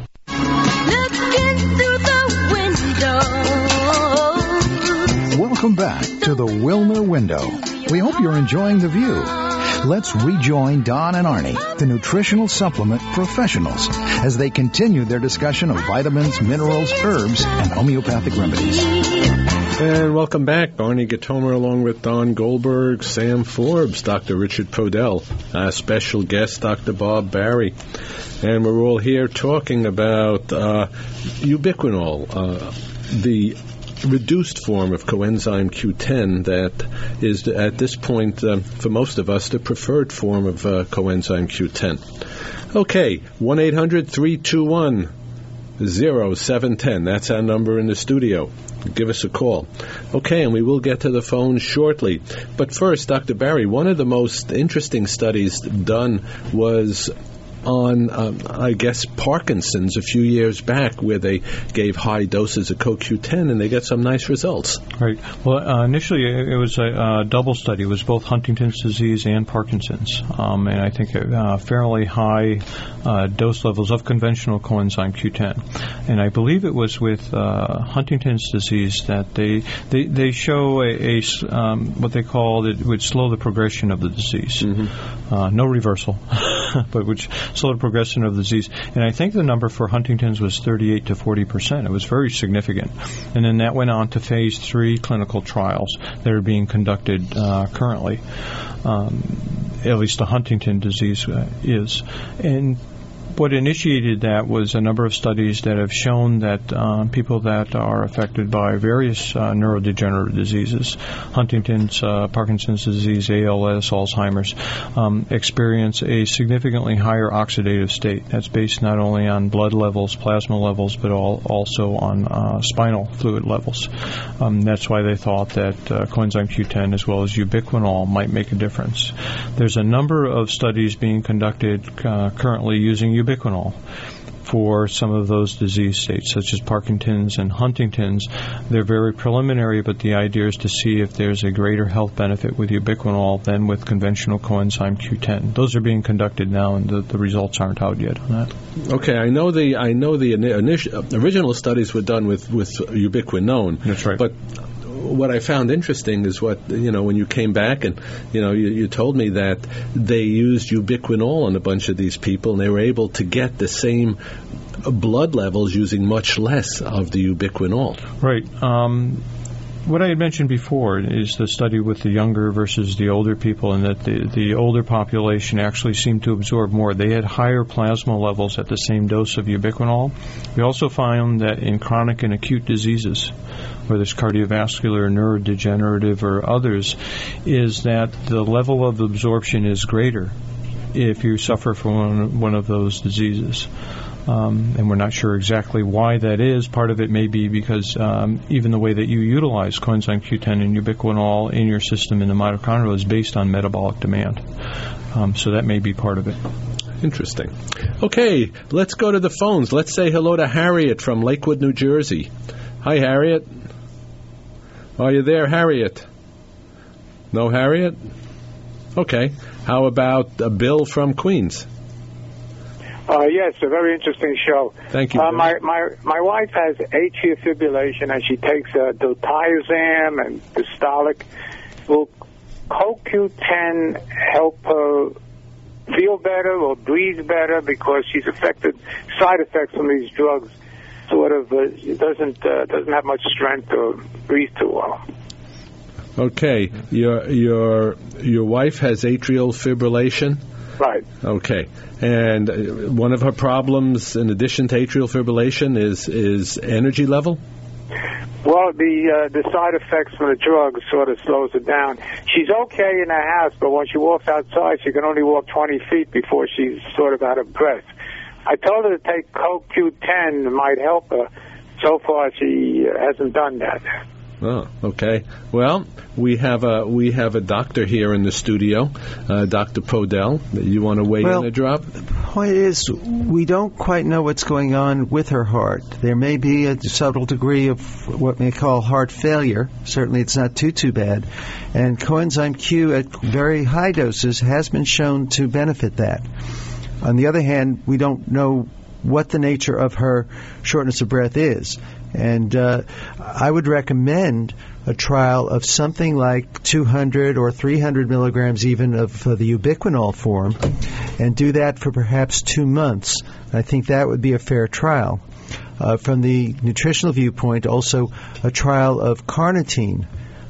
Welcome back to the Wilner Window. We hope you're enjoying the view. Let's rejoin Don and Arnie, the nutritional supplement professionals, as they continue their discussion of vitamins, minerals, herbs, and homeopathic remedies. And welcome back. Barney Gatomer along with Don Goldberg, Sam Forbes, Dr. Richard Podell, our special guest, Dr. Bob Barry. And we're all here talking about ubiquinol, the reduced form of coenzyme Q10 that is at this point for most of us the preferred form of coenzyme Q10. Okay, 1-800-321-0710. That's our number in the studio. Give us a call. Okay, and we will get to the phone shortly. But first, Dr. Barry, one of the most interesting studies done was on, I guess, Parkinson's a few years back, where they gave high doses of CoQ10 and they got some nice results. Right. Well, initially it was a double study. It was both Huntington's disease and Parkinson's, and I think fairly high dose levels of conventional coenzyme Q10. And I believe it was with Huntington's disease that they show a what they called it would slow the progression of the disease. Mm-hmm. No reversal, but which slow the progression of the disease. And I think the number for Huntington's was 38 to 40%. It was very significant. And then that went on to phase 3 clinical trials that are being conducted currently. At least the Huntington disease is. And what initiated that was a number of studies that have shown that people that are affected by various neurodegenerative diseases, Huntington's, Parkinson's disease, ALS, Alzheimer's, experience a significantly higher oxidative state. That's based not only on blood levels, plasma levels, but also on spinal fluid levels. That's why they thought that coenzyme Q10 as well as ubiquinol might make a difference. There's a number of studies being conducted currently using ubiquinol for some of those disease states, such as Parkinson's and Huntington's. They're very preliminary, but the idea is to see if there's a greater health benefit with ubiquinol than with conventional coenzyme Q10. Those are being conducted now, and the results aren't out yet on that. Okay, I know the original studies were done with ubiquinone. That's right. But what I found interesting is when you came back and, you told me that they used ubiquinol on a bunch of these people and they were able to get the same blood levels using much less of the ubiquinol. Right. What I had mentioned before is the study with the younger versus the older people, and that the older population actually seemed to absorb more. They had higher plasma levels at the same dose of ubiquinol. We also found that in chronic and acute diseases, whether it's cardiovascular, neurodegenerative, or others, is that the level of absorption is greater if you suffer from one of those diseases. And we're not sure exactly why that is. Part of it may be because even the way that you utilize coenzyme Q10 and ubiquinol in your system in the mitochondria is based on metabolic demand. So that may be part of it. Interesting. Okay, let's go to the phones. Let's say hello to Harriet from Lakewood, New Jersey. Hi, Harriet. Are you there, Harriet? No, Harriet? Okay. How about Bill from Queens? Yes, a very interesting show. Thank you. My wife has atrial fibrillation, and she takes diltiazem and Dystolic. Will CoQ10 help her feel better or breathe better, because she's affected side effects from these drugs? Sort of doesn't have much strength or breathe too well. Okay, your wife has atrial fibrillation. Right. Okay, and one of her problems, in addition to atrial fibrillation, is energy level. Well, the side effects from the drugs sort of slows her down. She's okay in the house, but when she walks outside, she can only walk 20 feet before she's sort of out of breath. I told her to take CoQ10, it might help her. So far, she hasn't done that. Oh, okay. Well, we have a doctor here in the studio, Dr. Podell. You want to weigh in a drop? The point is, we don't quite know what's going on with her heart. There may be a subtle degree of what we call heart failure. Certainly, it's not too bad. And coenzyme Q at very high doses has been shown to benefit that. On the other hand, we don't know what the nature of her shortness of breath is. And I would recommend a trial of something like 200 or 300 milligrams even of the ubiquinol form, and do that for perhaps 2 months. I think that would be a fair trial. From the nutritional viewpoint, also a trial of carnitine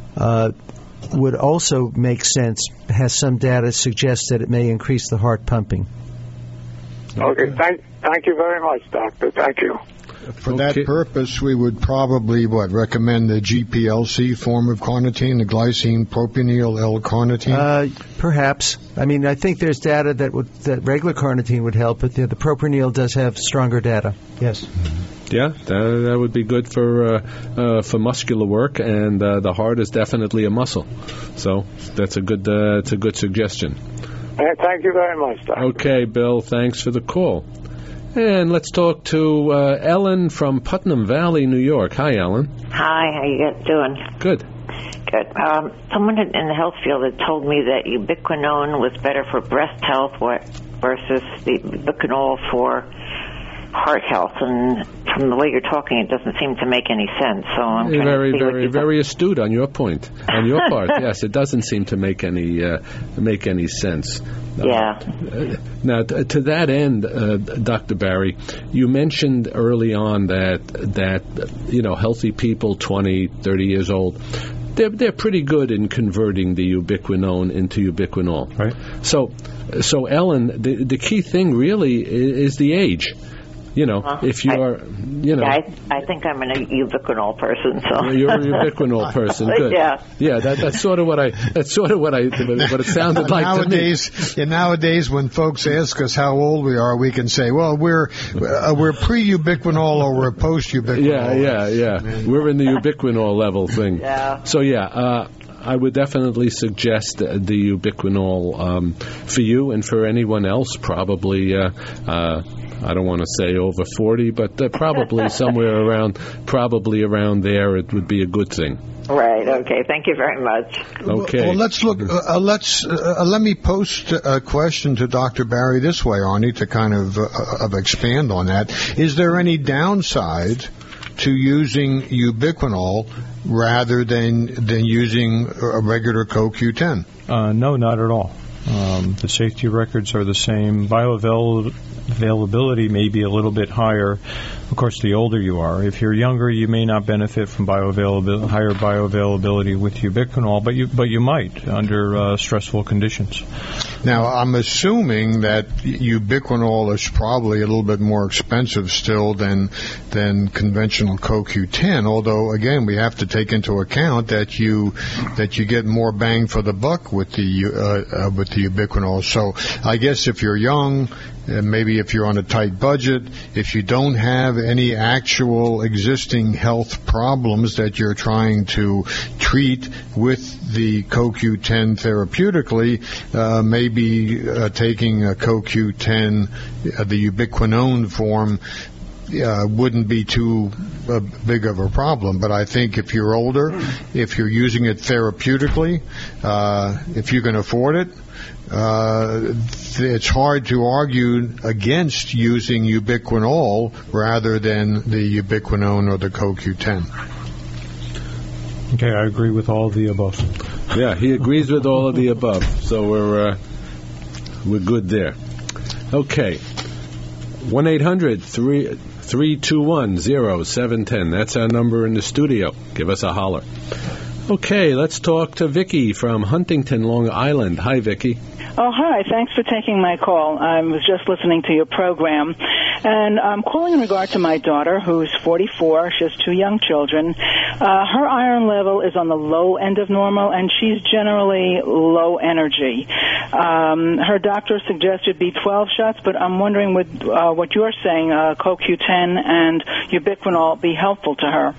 would also make sense, has some data suggests that it may increase the heart pumping. Okay, thank you very much, doctor. Thank you. For that purpose, we would probably, recommend the GPLC form of carnitine, the glycine propionyl L-carnitine? Perhaps. I mean, I think there's data that regular carnitine would help, but the propionyl does have stronger data. Yes. Yeah, that would be good for muscular work, and the heart is definitely a muscle. So that's a good suggestion. Thank you very much, doctor. Okay, Bill, thanks for the call. And let's talk to Ellen from Putnam Valley, New York. Hi, Ellen. Hi, how you doing? Good. Good. Someone in the health field had told me that ubiquinone was better for breast health versus the ubiquinol for heart health, and from the way you're talking, it doesn't seem to make any sense. So I'm very, very astute on your point, on your part. Yes, it doesn't seem to make any sense. Yeah. Now, to that end, Dr. Barry, you mentioned early on that healthy people, 20, 30 years old, they're pretty good in converting the ubiquinone into ubiquinol. Right. So Ellen, the key thing really is the age. You know, if you are, you know. Yeah, I think I'm a ubiquinol person. So you're a ubiquinol person. Good. Yeah. That's sort of what it sounded like nowadays, to me. And nowadays, when folks ask us how old we are, we can say, well, we're pre-ubiquinol or we're post-ubiquinol. Yeah. We're in the ubiquinol level thing. Yeah. So I would definitely suggest the ubiquinol for you and for anyone else. Probably, I don't want to say over 40, but probably somewhere around there. It would be a good thing. Right. Okay. Thank you very much. Okay. Well, let's look. Let me post a question to Dr. Barry this way, Arnie, to kind of expand on that. Is there any downside to using ubiquinol rather than using a regular CoQ10? No, not at all. The safety records are the same. Bioavailability may be a little bit higher. Of course, the older you are. If you're younger, you may not benefit from higher bioavailability with ubiquinol, but you might under stressful conditions. Now, I'm assuming that ubiquinol is probably a little bit more expensive still than conventional CoQ10. Although, again, we have to take into account that you get more bang for the buck with the ubiquinol. So, I guess if you're young, maybe if you're on a tight budget, if you don't have any actual existing health problems that you're trying to treat with the CoQ10 therapeutically, maybe taking a CoQ10, the ubiquinone form, wouldn't be too big of a problem. But I think if you're older, if you're using it therapeutically, if you can afford it, it's hard to argue against using ubiquinol rather than the ubiquinone or the CoQ10. Okay, I agree with all of the above. Yeah, he agrees with all of the above. So we're good there. Okay. 1-800-321-0710. That's our number in the studio. Give us a holler. Okay, let's talk to Vicki from Huntington, Long Island. Hi, Vicki. Oh, hi. Thanks for taking my call. I was just listening to your program, and I'm calling in regard to my daughter, who's 44. She has 2 young children. Her iron level is on the low end of normal, and she's generally low energy. Her doctor suggested B12 shots, but I'm wondering would what you're saying, CoQ10 and ubiquinol, be helpful to her?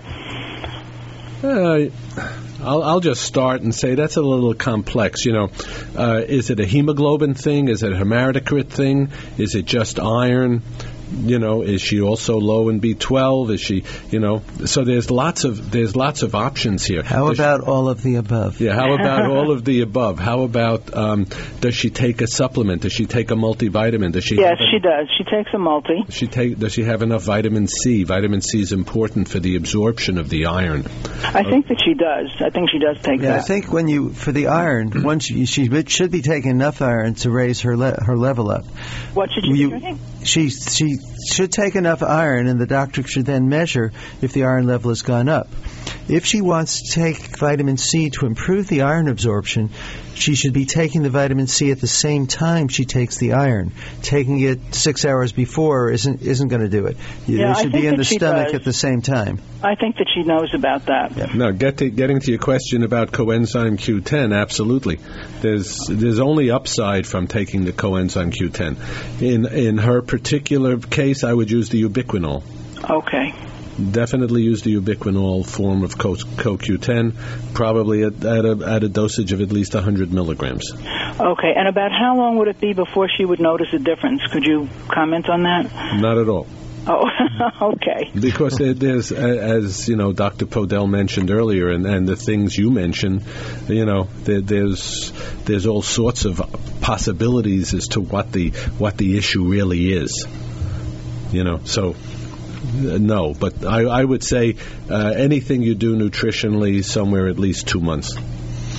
I'll just start and say that's a little complex. You know, is it a hemoglobin thing? Is it a hematocrit thing? Is it just iron? You know, is she also low in B12? Is she, you know? So there's lots of options here. How about all of the above? Yeah, how about all of the above? How about does she take a supplement? Does she take a multivitamin? Yes, she does. She takes a multi. Does she have enough vitamin C? Vitamin C is important for the absorption of the iron. I think that she does. I think she does take that. I think for the iron, she should be taking enough iron to raise her level up. What should she be drinking? She should take enough iron, and the doctor should then measure if the iron level has gone up. If she wants to take vitamin C to improve the iron absorption, she should be taking the vitamin C at the same time she takes the iron. Taking it 6 hours before isn't going to do it. Yeah, it should be in the stomach at the same time. I think that she knows about that. Yeah. No, getting to your question about coenzyme Q10, absolutely. There's only upside from taking the coenzyme Q10. In her particular case, I would use the ubiquinol. Okay. Definitely use the ubiquinol form of CoQ10, probably at a dosage of at least 100 milligrams. Okay, and about how long would it be before she would notice a difference? Could you comment on that? Not at all. Oh, okay. Because there's, as you know, Dr. Podell mentioned earlier, and the things you mentioned, you know, there's all sorts of possibilities as to what the issue really is. You know, so. No, but I would say anything you do nutritionally, somewhere at least 2 months.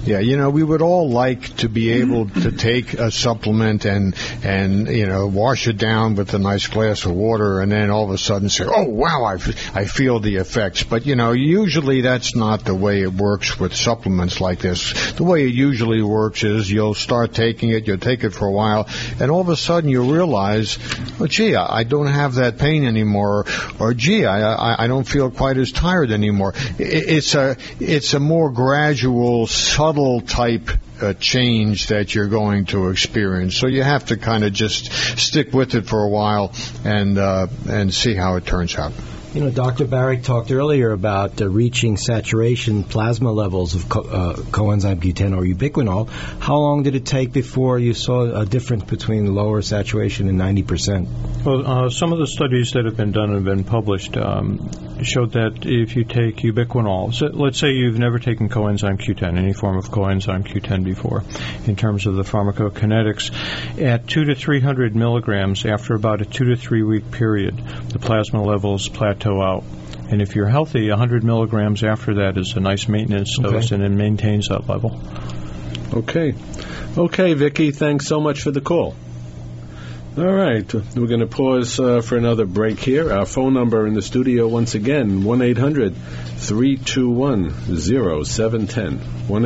Yeah, we would all like to be able to take a supplement and wash it down with a nice glass of water and then all of a sudden say, oh, wow, I feel the effects. But, usually that's not the way it works with supplements like this. The way it usually works is you'll start taking it, you'll take it for a while, and all of a sudden you realize, oh, gee, I don't have that pain anymore, or gee, I don't feel quite as tired anymore. It's a more gradual, subtle type change that you're going to experience. So you have to kind of just stick with it for a while and see how it turns out. Dr. Barrick talked earlier about reaching saturation plasma levels of coenzyme Q10 or ubiquinol. How long did it take before you saw a difference between lower saturation and 90%? Well, some of the studies that have been done and been published showed that if you take ubiquinol, so let's say you've never taken coenzyme Q10, any form of coenzyme Q10 before, in terms of the pharmacokinetics, at 200 to 300 milligrams after about a 2 to 3 week period, the plasma levels plateau out. And if you're healthy, 100 milligrams after that is a nice maintenance dose, and it maintains that level. Okay, Vicki, thanks so much for the call. All right, we're going to pause for another break here. Our phone number in the studio, once again, 1-800-321-0710.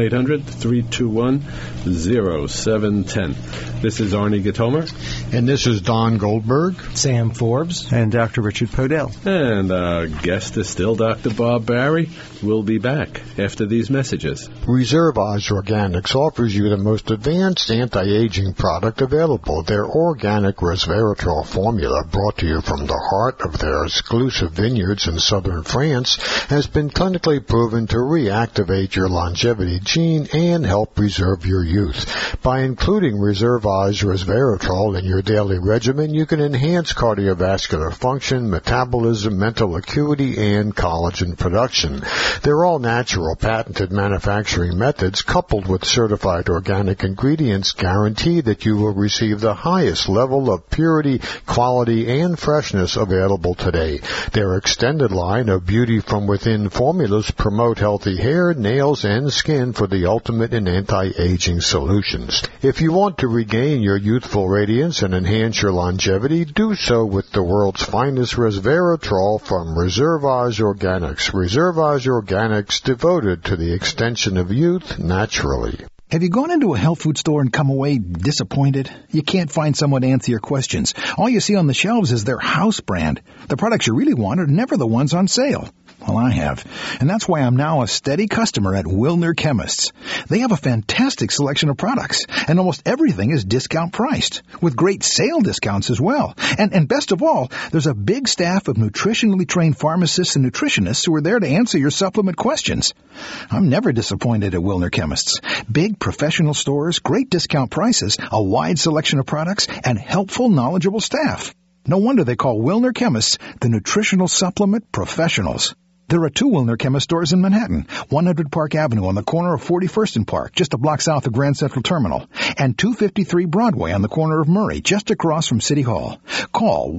1-800-321-0710. This is Arnie Gatomer. And this is Don Goldberg. Sam Forbes. And Dr. Richard Podell. And our guest is still Dr. Bob Barry. We'll be back after these messages. Reservage Organics offers you the most advanced anti-aging product available. Their organic resveratrol formula, brought to you from the heart of their exclusive vineyards in southern France, has been clinically proven to reactivate your longevity gene and help preserve your youth. By including Reservage resveratrol in your daily regimen, you can enhance cardiovascular function, metabolism, mental acuity, and collagen production. They're all natural, patented manufacturing methods coupled with certified organic ingredients guarantee that you will receive the highest level of purity, quality, and freshness available today. Their extended line of beauty from within formulas promote healthy hair, nails, and skin for the ultimate in anti-aging solutions. If you want to regain your youthful radiance and enhance your longevity, do so with the world's finest resveratrol from Reservage Organics. Reservage Organics, devoted to the extension of youth naturally. Have you gone into a health food store and come away disappointed? You can't find someone to answer your questions. All you see on the shelves is their house brand. The products you really want are never the ones on sale. Well, I have. And that's why I'm now a steady customer at Wilner Chemists. They have a fantastic selection of products, and almost everything is discount priced, with great sale discounts as well. And best of all, there's a big staff of nutritionally trained pharmacists and nutritionists who are there to answer your supplement questions. I'm never disappointed at Wilner Chemists. Big professional stores, great discount prices, a wide selection of products, and helpful, knowledgeable staff. No wonder they call Wilner Chemists the nutritional supplement professionals. There are 2 Wilner Chemist stores in Manhattan, 100 Park Avenue on the corner of 41st and Park, just a block south of Grand Central Terminal, and 253 Broadway on the corner of Murray, just across from City Hall. Call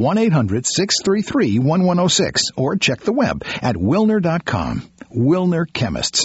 1-800-633-1106 or check the web at Wilner.com. Wilner Chemists.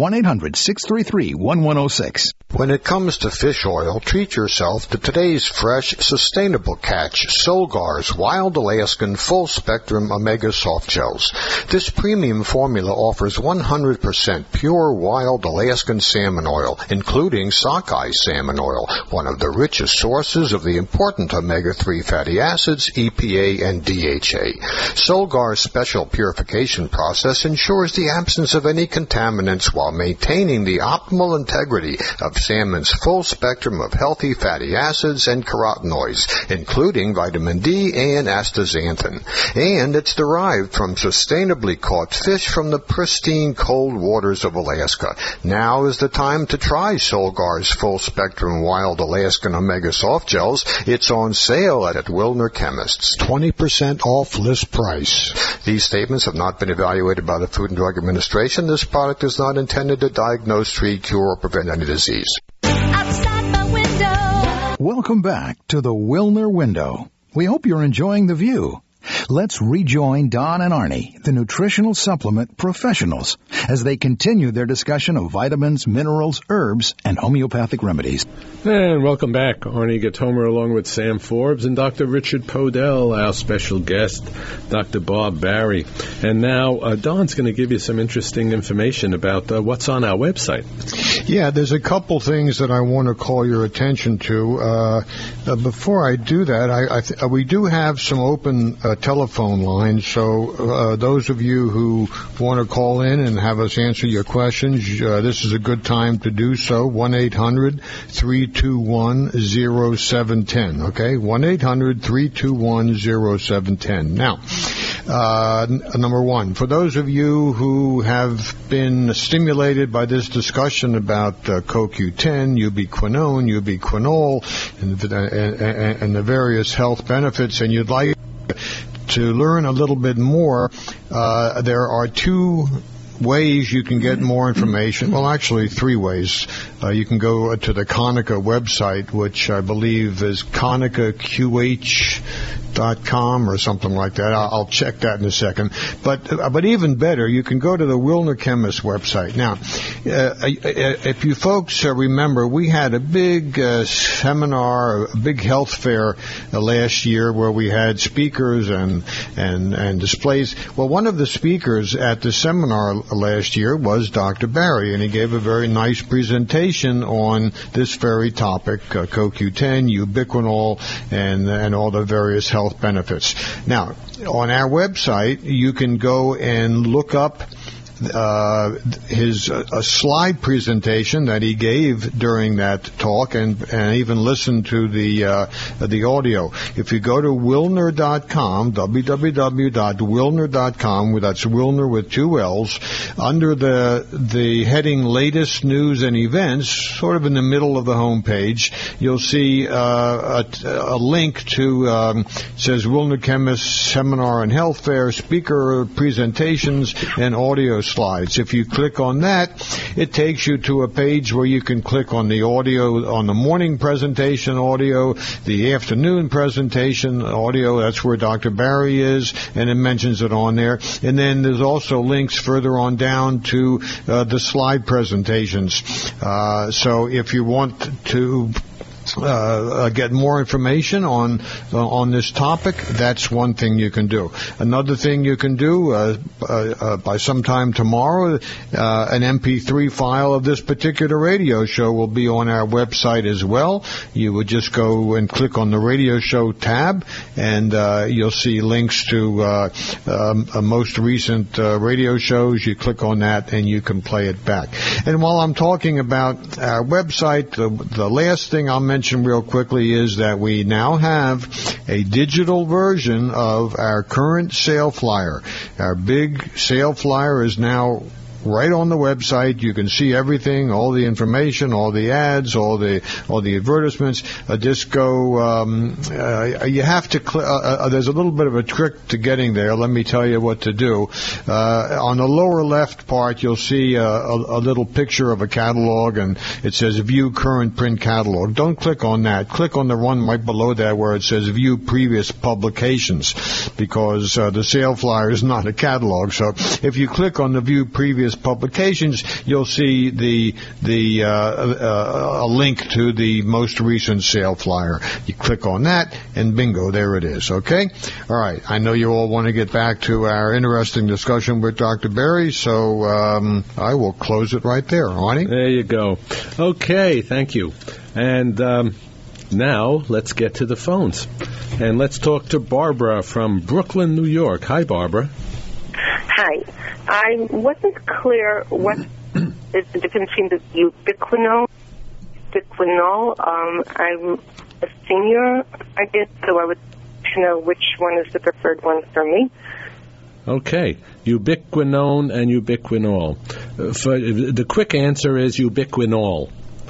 1-800-633-1106. When it comes to fish oil, treat yourself to today's fresh, sustainable catch, Solgar's Wild Alaskan Full Spectrum Omega Soft Gels. This premium formula offers 100% pure wild Alaskan salmon oil, including sockeye salmon oil, one of the richest sources of the important omega-3 fatty acids, EPA and DHA. Solgar's special purification process ensures the absence of any contaminants while maintaining the optimal integrity of salmon's full spectrum of healthy fatty acids and carotenoids, including vitamin D and astaxanthin. And it's derived from sustainably caught fish from the pristine cold waters of Alaska. Now is the time to try Solgar's Full Spectrum Wild Alaskan Omega Soft Gels. It's on sale at Wilner Chemists. 20% off list price. These statements have not been evaluated by the Food and Drug Administration. This product is not intended to diagnose, treat, cure, or prevent any disease. Outside my window. Welcome back to the Wilner Window. We hope you're enjoying the view. Let's rejoin Don and Arnie, the nutritional supplement professionals, as they continue their discussion of vitamins, minerals, herbs, and homeopathic remedies. And welcome back. Arnie Gatomer along with Sam Forbes and Dr. Richard Podell, our special guest, Dr. Bob Barry. And now Don's going to give you some interesting information about what's on our website. Yeah, there's a couple things that I want to call your attention to. Before I do that, we do have some open telephone lines, so those of you who want to call in and have us answer your questions, this is a good time to do so. 1-800-321-0710, okay? 1-800-321-0710. Now, number one, for those of you who have been stimulated by this discussion about CoQ10, ubiquinone, ubiquinol, and the various health benefits, and you'd like to learn a little bit more, there are two ways you can get more information. Well, actually, three ways. You can go to the Konica website, which I believe is KonicaQH.com or something like that. I'll check that in a second. But even better, you can go to the Wilner Chemist website. Now, if you folks remember, we had a big seminar, a big health fair last year where we had speakers and displays. Well, one of the speakers at the seminar last year was Dr. Barry, and he gave a very nice presentation on this very topic, CoQ10, ubiquinol, and all the various health benefits. Now, on our website, you can go and look up his slide presentation that he gave during that talk, and even listen to the audio. If you go to Wilner.com, www.wilner.com, that's Wilner with two L's, under the heading Latest News and Events, sort of in the middle of the home page, you'll see a link to says Wilner Chemist Seminar and Health Fair, Speaker Presentations, and Audio Slides. If you click on that, it takes you to a page where you can click on the audio, on the morning presentation audio, the afternoon presentation audio. That's where Dr. Barry is, and it mentions it on there. And then there's also links further on down to the slide presentations. So if you want to get more information on this topic, that's one thing you can do. Another thing you can do by sometime tomorrow, an MP3 file of this particular radio show will be on our website as well. You would just go and click on the radio show tab, and you'll see links to most recent radio shows. You click on that and you can play it back. And while I'm talking about our website, the last thing I'll mention real quickly is that we now have a digital version of our current sale flyer. Our big sale flyer is now right on the website. You can see everything, all the information, all the ads, all the advertisements. Just go. You have to. There's a little bit of a trick to getting there. Let me tell you what to do. On the lower left part, you'll see a little picture of a catalog, and it says View Current Print Catalog. Don't click on that. Click on the one right below that where it says View Previous Publications, because the sale flyer is not a catalog. So if you click on the View Previous Publications, you'll see a link to the most recent sale flyer. You click on that, and bingo, there it is. Okay? All right. I know you all want to get back to our interesting discussion with Dr. Barry, so I will close it right there. Arnie? There you go. Okay, thank you. And now let's get to the phones. And let's talk to Barbara from Brooklyn, New York. Hi, Barbara. Hi. I wasn't clear what is the difference between the ubiquinol. I'm a senior, I guess, so I would to know which one is the preferred one for me. Okay. Ubiquinone and ubiquinol. The quick answer is ubiquinol.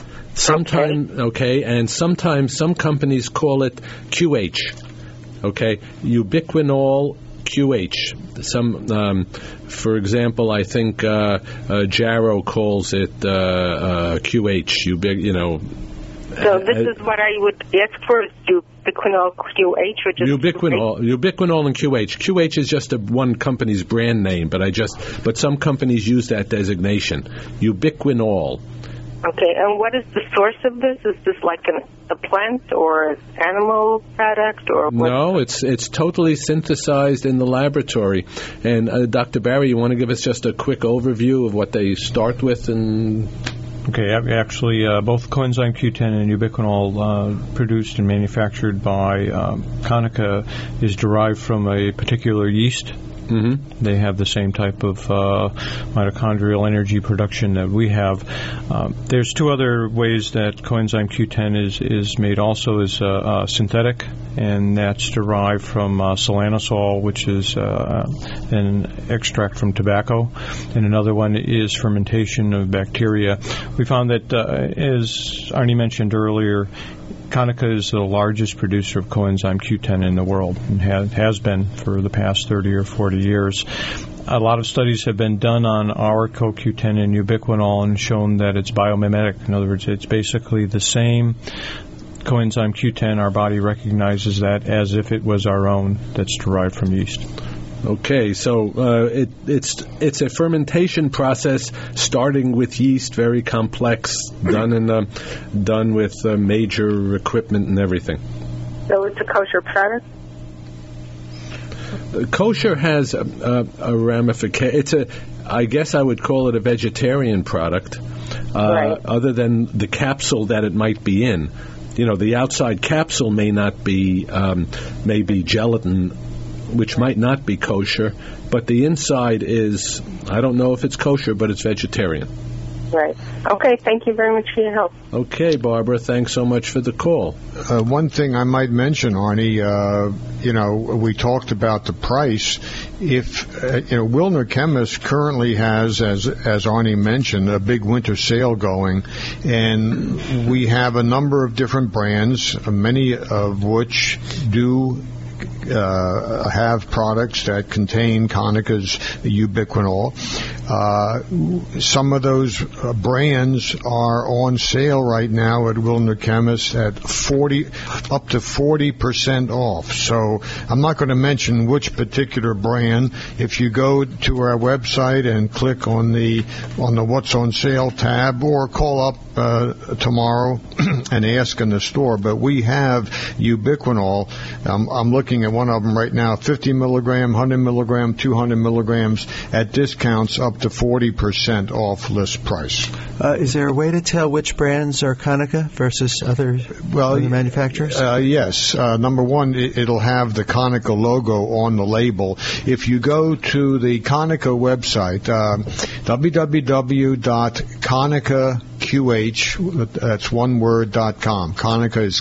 And sometimes some companies call it QH. Okay, ubiquinol QH. For example, I think Jarrow calls it QH. So this is what I would ask for, is ubiquinol QH or just Ubiquinol and QH. QH is just one company's brand name, but some companies use that designation. Ubiquinol. Okay, and what is the source of this? Is this like a plant or an animal product or what? No, it's totally synthesized in the laboratory. And Dr. Barry, you want to give us just a quick overview of what they start with? Okay, actually, both coenzyme Q10 and ubiquinol, produced and manufactured by Konica, is derived from a particular yeast. Mm-hmm. They have the same type of mitochondrial energy production that we have. There's two other ways that coenzyme Q10 is made also is synthetic, and that's derived from solanosol, which is an extract from tobacco, and another one is fermentation of bacteria. We found that, as Arnie mentioned earlier, Konica is the largest producer of coenzyme Q10 in the world and has been for the past 30 or 40 years. A lot of studies have been done on our CoQ10 and ubiquinol and shown that it's biomimetic. In other words, it's basically the same coenzyme Q10. Our body recognizes that as if it was our own that's derived from yeast. Okay, so it's a fermentation process starting with yeast, very complex, done with major equipment and everything. So it's a kosher product? Kosher has a ramification. I guess I would call it a vegetarian product, right. Other than the capsule that it might be in. You know, the outside capsule may not be, maybe gelatin, which might not be kosher, but the inside is, I don't know if it's kosher, but it's vegetarian. Right. Okay, thank you very much for your help. Okay, Barbara, thanks so much for the call. One thing I might mention, Arnie, we talked about the price. If, Wilner Chemist currently has, as Arnie mentioned, a big winter sale going, and we have a number of different brands, many of which do have products that contain Konica's ubiquinol. Some of those brands are on sale right now at Wilner Chemist at up to 40% off. So I'm not going to mention which particular brand. If you go to our website and click on the What's on Sale tab, or call up tomorrow and ask in the store. But we have ubiquinol. I'm looking at one of them right now, 50 milligram, 100 milligram, 200 milligrams at discounts up to 40% off list price. Is there a way to tell which brands are Konica versus other manufacturers? Yes. Number one, it'll have the Konica logo on the label. If you go to the Konica website, www.konicaqh, that's one word.com. Konica is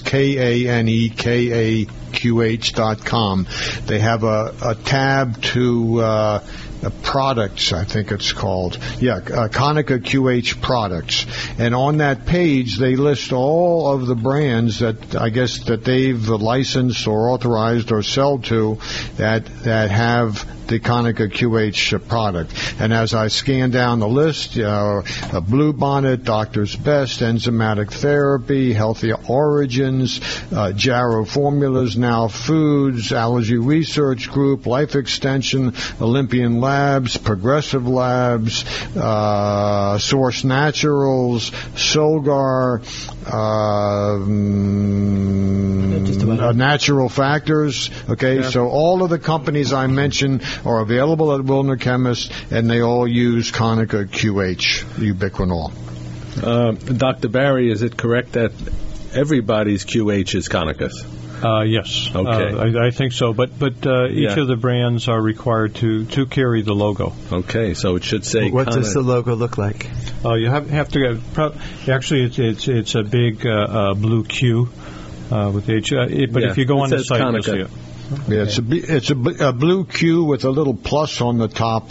KANEKAQH.com. They have a tab to products, I think it's called. Konica QH products. And on that page, they list all of the brands that I guess that they've licensed or authorized or sell to that have the Konica QH product. And as I scan down the list, Blue Bonnet, Doctor's Best, Enzymatic Therapy, Healthy Origins, Jarrow Formulas, Now Foods, Allergy Research Group, Life Extension, Olympian Labs, Progressive Labs, Source Naturals, Solgar, Natural Factors. Okay, so all of the companies I mentioned are available at Wilner Chemist, and they all use Konica QH ubiquinol. Dr. Barry, is it correct that everybody's QH is Konica's? Yes. Okay. I think so, but each of the brands are required to carry the logo. Okay, so it should say. What does the logo look like? You have to get. Actually, it's a big blue Q with H. But if you go on the site, you'll see it. Yeah, it's a blue Q with a little plus on the top.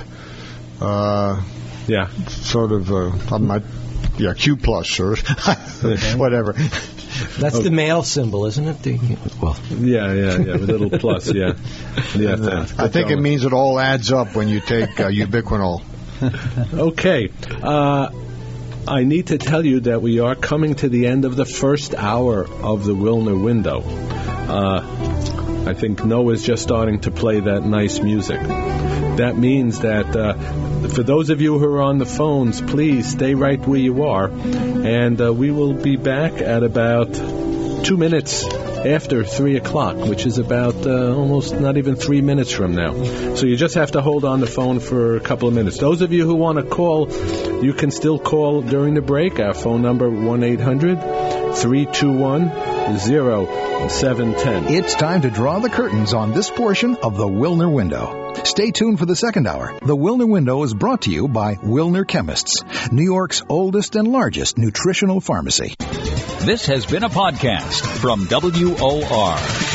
Sort of. Q plus or whatever. That's the male symbol, isn't it? With a little plus, yeah. I think it means it all adds up when you take ubiquinol. Okay. I need to tell you that we are coming to the end of the first hour of the Wilner Window. I think Noah's just starting to play that nice music. That means that for those of you who are on the phones, please stay right where you are, and we will be back at about 2 minutes after 3 o'clock, which is about almost not even 3 minutes from now. So you just have to hold on the phone for a couple of minutes. Those of you who want to call, you can still call during the break. Our phone number, 1-800-321-0710. It's time to draw the curtains on this portion of the Wilner Window. Stay tuned for the second hour. The Wilner Window is brought to you by Wilner Chemists, New York's oldest and largest nutritional pharmacy. This has been a podcast from WOR.